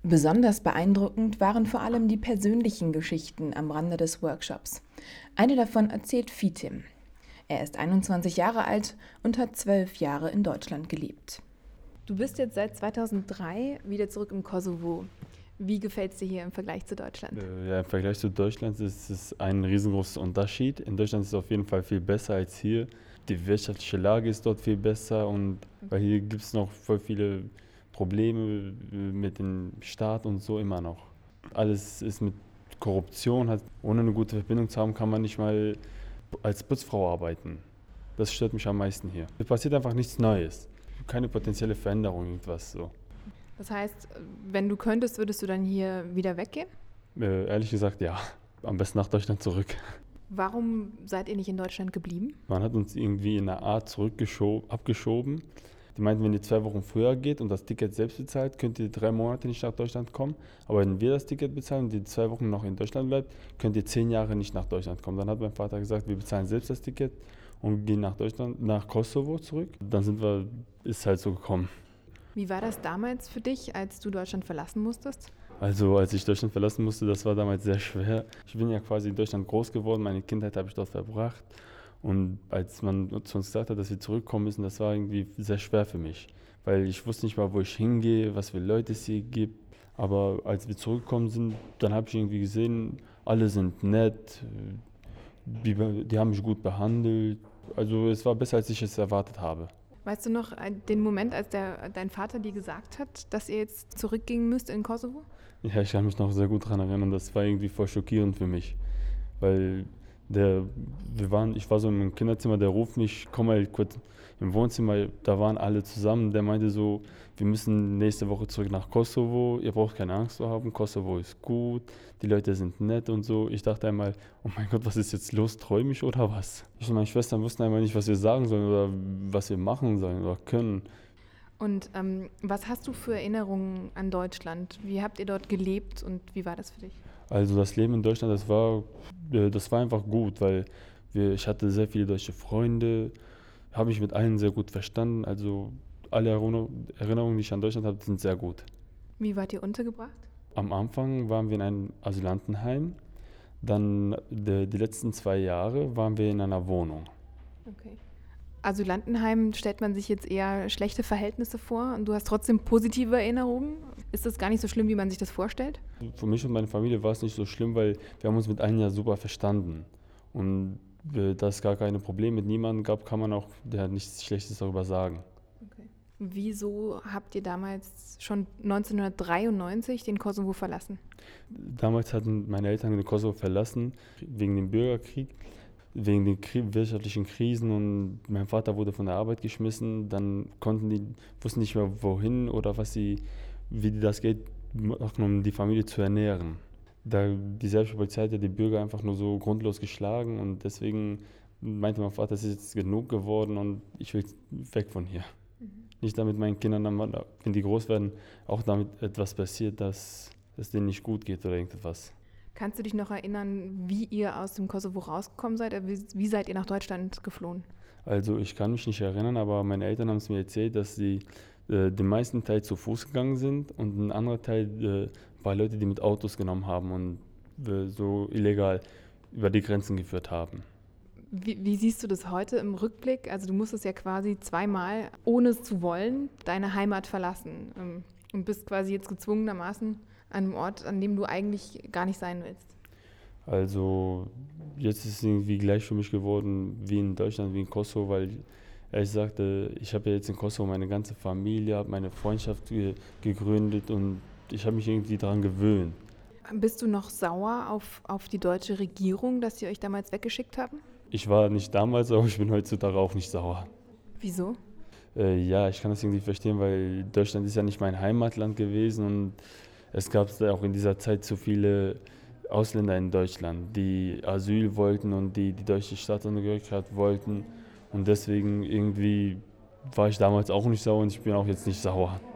Besonders beeindruckend waren vor allem die persönlichen Geschichten am Rande des Workshops. Eine davon erzählt Fitim. Er ist 21 Jahre alt und hat 12 Jahre in Deutschland gelebt. Du bist jetzt seit 2003 wieder zurück im Kosovo. Wie gefällt es dir hier im Vergleich zu Deutschland? Ja, im Vergleich zu Deutschland ist es ein riesengroßer Unterschied. In Deutschland ist es auf jeden Fall viel besser als hier. Die wirtschaftliche Lage ist dort viel besser und weil hier gibt es noch voll viele Probleme mit dem Staat und so immer noch. Alles ist mit Korruption. Ohne eine gute Verbindung zu haben, kann man nicht mal als Putzfrau arbeiten. Das stört mich am meisten hier. Es passiert einfach nichts Neues. Keine potenzielle Veränderung, irgendwas so. Das heißt, wenn du könntest, würdest du dann hier wieder weggehen? Ehrlich gesagt, ja. Am besten nach Deutschland zurück. Warum seid ihr nicht in Deutschland geblieben? Man hat uns irgendwie in einer Art abgeschoben. Die meinten, wenn ihr 2 Wochen früher geht und das Ticket selbst bezahlt, könnt ihr 3 Monate nicht nach Deutschland kommen. Aber wenn wir das Ticket bezahlen und die 2 Wochen noch in Deutschland bleibt, könnt ihr 10 Jahre nicht nach Deutschland kommen. Dann hat mein Vater gesagt, wir bezahlen selbst das Ticket und gehen nach Deutschland, nach Kosovo zurück. Dann ist halt so gekommen. Wie war das damals für dich, als du Deutschland verlassen musstest? Also als ich Deutschland verlassen musste, das war damals sehr schwer. Ich bin ja quasi in Deutschland groß geworden, meine Kindheit habe ich dort verbracht. Und als man zu uns gesagt hat, dass wir zurückkommen müssen, das war irgendwie sehr schwer für mich. Weil ich wusste nicht mal, wo ich hingehe, was für Leute es hier gibt. Aber als wir zurückgekommen sind, dann habe ich irgendwie gesehen, alle sind nett, die haben mich gut behandelt. Also es war besser, als ich es erwartet habe. Weißt du noch den Moment, als dein Vater dir gesagt hat, dass ihr jetzt zurückgehen müsst in Kosovo? Ja, ich kann mich noch sehr gut daran erinnern. Das war irgendwie voll schockierend für mich. Weil ich war so im Kinderzimmer, der ruft mich, komm mal kurz im Wohnzimmer, da waren alle zusammen. Der meinte so, wir müssen nächste Woche zurück nach Kosovo, ihr braucht keine Angst zu haben, Kosovo ist gut, die Leute sind nett und so. Ich dachte einmal, oh mein Gott, was ist jetzt los, träume ich oder was? Ich und meine Schwestern wussten einmal nicht, was wir sagen sollen oder was wir machen sollen oder können. Und was hast du für Erinnerungen an Deutschland? Wie habt ihr dort gelebt und wie war das für dich? Also das Leben in Deutschland, das war einfach gut, weil ich hatte sehr viele deutsche Freunde, habe mich mit allen sehr gut verstanden. Also alle Erinnerungen, die ich an Deutschland habe, sind sehr gut. Wie wart ihr untergebracht? Am Anfang waren wir in einem Asylantenheim, dann die letzten 2 Jahre waren wir in einer Wohnung. Okay. Asylantenheim stellt man sich jetzt eher schlechte Verhältnisse vor und du hast trotzdem positive Erinnerungen. Ist das gar nicht so schlimm, wie man sich das vorstellt? Für mich und meine Familie war es nicht so schlimm, weil wir haben uns mit allen ja super verstanden. Und da es gar keine Probleme mit niemandem gab, kann man auch nichts Schlechtes darüber sagen. Okay. Wieso habt ihr damals schon 1993 den Kosovo verlassen? Damals hatten meine Eltern den Kosovo verlassen, wegen dem Bürgerkrieg, wegen den wirtschaftlichen Krisen und mein Vater wurde von der Arbeit geschmissen. Dann wussten nicht mehr wohin oder wie die das Geld machen, um die Familie zu ernähren. Die serbische Polizei hat ja die Bürger einfach nur so grundlos geschlagen und deswegen meinte mein Vater, es ist jetzt genug geworden und ich will weg von hier. Nicht damit meinen Kindern, wenn die groß werden, auch damit etwas passiert, dass es denen nicht gut geht oder irgendetwas. Kannst du dich noch erinnern, wie ihr aus dem Kosovo rausgekommen seid? Wie seid ihr nach Deutschland geflohen? Also ich kann mich nicht erinnern, aber meine Eltern haben es mir erzählt, dass sie den meisten Teil zu Fuß gegangen sind und ein anderer Teil war Leute, die mit Autos genommen haben und so illegal über die Grenzen geführt haben. Wie siehst du das heute im Rückblick? Also du musstest ja quasi 2-mal, ohne es zu wollen, deine Heimat verlassen und bist quasi jetzt gezwungenermaßen an einem Ort, an dem du eigentlich gar nicht sein willst. Also jetzt ist es irgendwie gleich für mich geworden wie in Deutschland, wie in Kosovo, weil ehrlich gesagt, ich habe ja jetzt in Kosovo meine ganze Familie, habe meine Freundschaft gegründet und ich habe mich irgendwie daran gewöhnt. Bist du noch sauer auf die deutsche Regierung, dass sie euch damals weggeschickt haben? Ich war nicht damals, aber ich bin heutzutage auch nicht sauer. Wieso? Ja, ich kann das irgendwie verstehen, weil Deutschland ist ja nicht mein Heimatland gewesen und es gab auch in dieser Zeit zu viele Ausländer in Deutschland, die Asyl wollten und die deutsche Staatsangehörigkeit wollten. Und deswegen irgendwie war ich damals auch nicht sauer und ich bin auch jetzt nicht sauer.